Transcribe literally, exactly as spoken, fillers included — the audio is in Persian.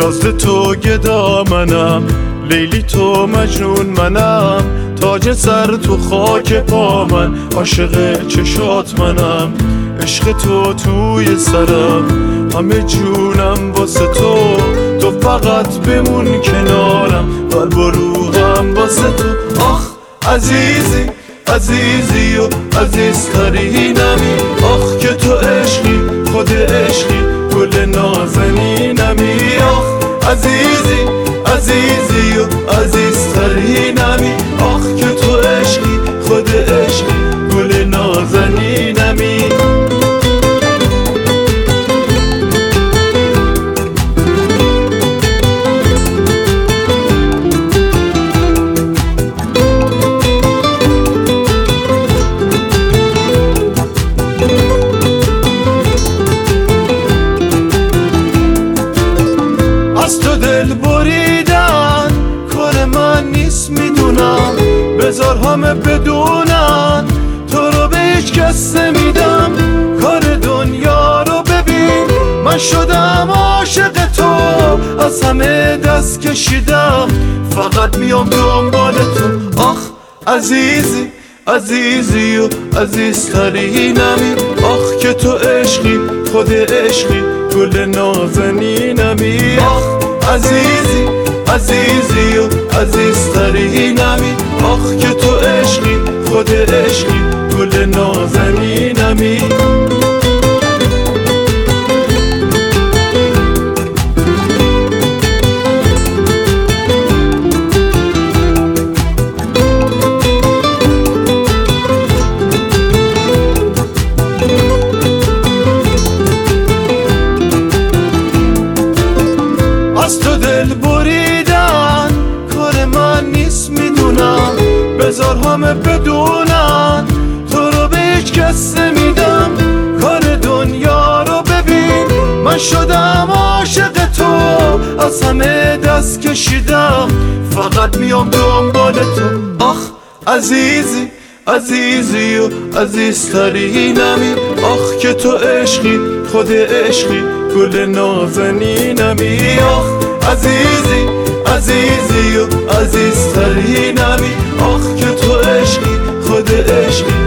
نازل تو گدا منم، لیلی تو مجنون منم، تاج سر تو خاک پا من، عاشق چشات منم، عشق تو توی سرم، همه جونم واسه تو، تو فقط بمون کنارم، قلب و روحم واسه تو. آخ عزیزی عزیزی و عزیزترینمی، آخ که تو عشقی خود عشقی گل نازنینمی. آخ عزیزی عزیزی و عزیزترینمی، آخ که تو عشقی خود عشقی گل نازنینمی. از تو دل بریدن کار من نیست میدونم، بذار همه بدونن تو رو به هیچ کس نمیدم. کار دنیا رو ببین، من شدم عاشق تو، از همه دست کشیدم، فقط میام دنبال تو. آخ عزیزی عزیزی و عزیزترینمی، آخ که تو عشقی خود عشقی گل نازنینمی. آخ عزیزی عزیزی و عزیزترینمی، آخ که تو عشقی خود عشقی گل نازنینمی. از تو دل بریدن کار من نیست میدونم، بذار همه بدونن تو رو به هیچ کس نمیدم. کار دنیا رو ببین، من شدم عاشق تو، از همه دست کشیدم، فقط میام دنبال تو. آخ عزیزی عزیزی و عزیزترینمی، آخ که تو عشقی خود عشقی گل نازنینمی. آخ عزیزی عزیزی و عزیزترینمی، آخ که تو عشقی خود عشقی